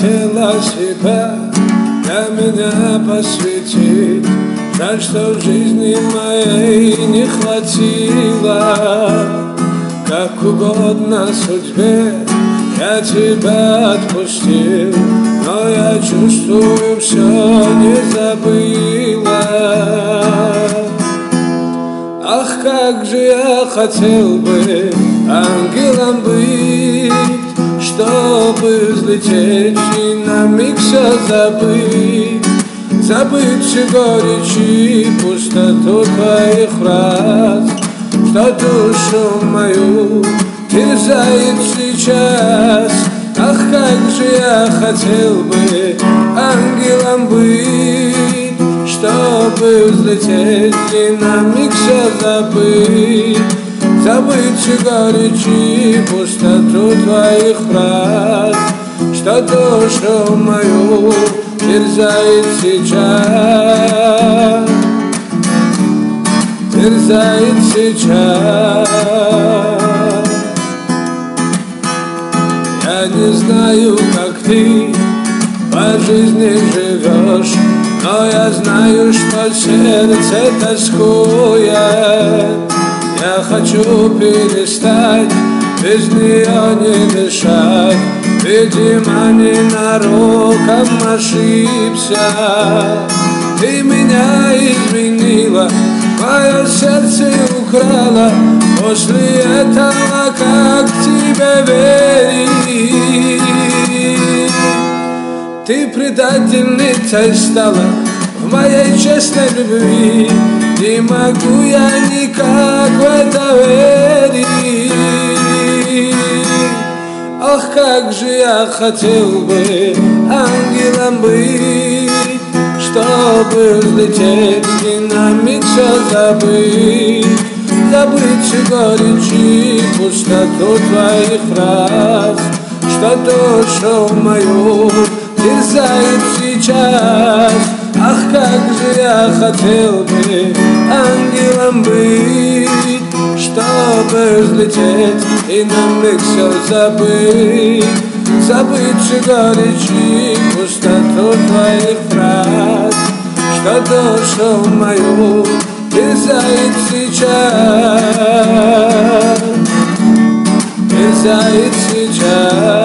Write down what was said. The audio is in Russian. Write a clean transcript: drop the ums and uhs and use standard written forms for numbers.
хотела себя для меня посвятить. Жаль, что в жизни моей не хватило. Как угодно судьбе я тебя отпустил, но я чувствую, все не забыла. Ах, как же я хотел бы ангелом быть, чтобы взлететь и на миг все забыть. Забыть всю горечь и пустоту твоих фраз, что душу мою терзает сейчас. Ах, как же я хотел бы ангелом быть, чтобы взлететь и на миг все забыть. Забыть всю горечь и пустоту твоих фраз, что душу мою терзает сейчас, терзает сейчас. Я не знаю, как ты по жизни живешь, но я знаю, что сердце тоскует. Я хочу перестать без нее не дышать, видимо, ненароком ошибся. Ты меня изменила, мое сердце украла. После этого как тебе верить? Ты предательницей стала в моей честной любви. Не могу я никак в это верить. Ах, как же я хотел бы ангелом быть, чтобы взлететь и на миг все забыть. Забыть всю горечь и пустоту твоих фраз, что душу мою терзает сейчас. Ах, как же я хотел бы ангелом быть, чтобы взлететь и на миг все забыть. Забыть всю горечь и пустоту твоих фраз, что душу мою терзает сейчас, терзает сейчас.